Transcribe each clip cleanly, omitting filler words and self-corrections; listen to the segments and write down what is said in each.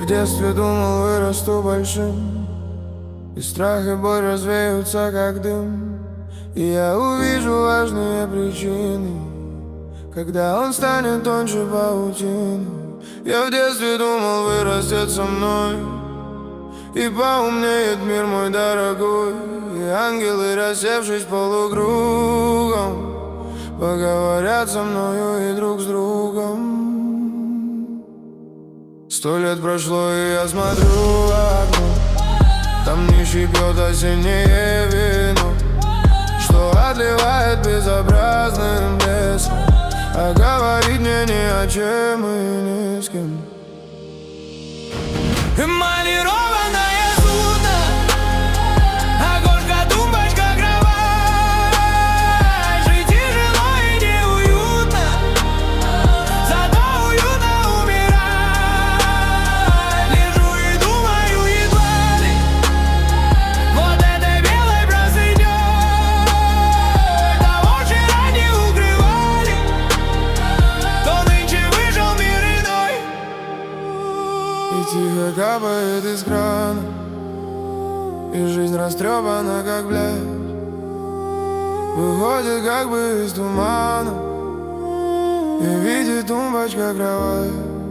в детстве думал, вырасту большим, и страх и боль развеются, как дым. И я увижу важные причины, когда он станет тоньше паутины. Я в детстве думал, вырастет со мной, и поумнеет мир мой дорогой. И ангелы, рассевшись полукругом, поговорят со мною и друг с другом. 100 лет прошло, и я смотрю в окно, там нищий пьет осеннее вино, что отливает безобразным блеском, а говорить мне ни о чем и ни с кем. Эмалированное судно, окошко, тумбочка, кровать. Жить тяжело и неуютно, зато уютно умирать. Лежу и думаю едва ли вот этой белой простыней. Того вчера не укрывали, то нынче вышел мир иной. И тихо капает из крана, и жизнь растрепана, как блядь. Выходит как бы из тумана, и видит тумбочка, кровать.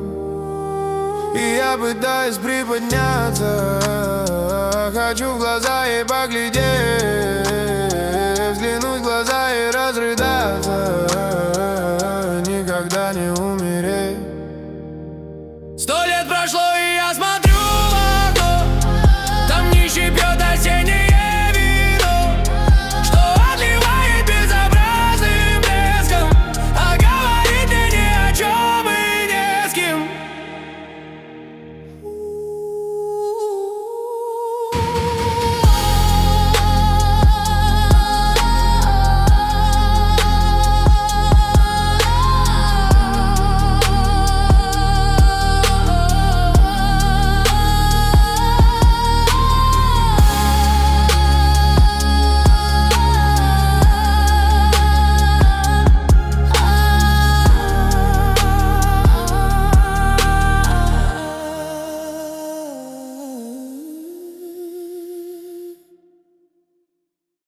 И я пытаюсь приподняться, хочу в глаза ей поглядеть.